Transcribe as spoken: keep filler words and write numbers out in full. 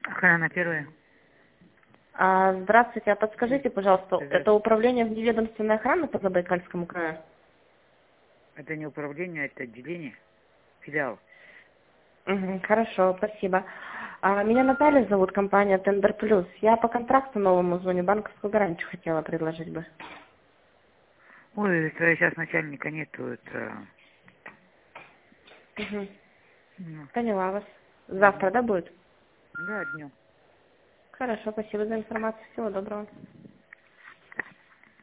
Охрана первая. А, здравствуйте, а подскажите, пожалуйста, Здравствуйте. это управление вневедомственной охраны по Забайкальскому краю? Это не управление, это отделение, филиал. Угу, хорошо, спасибо. А, меня Наталья зовут, компания Тендер Плюс. Я по контракту новому звоню, банковскую гарантию хотела предложить бы. Ой, это сейчас начальника нету, это... Угу, Ну, поняла вас. мгм. Завтра, да, будет? Да, днем. Хорошо, спасибо за информацию. Всего доброго.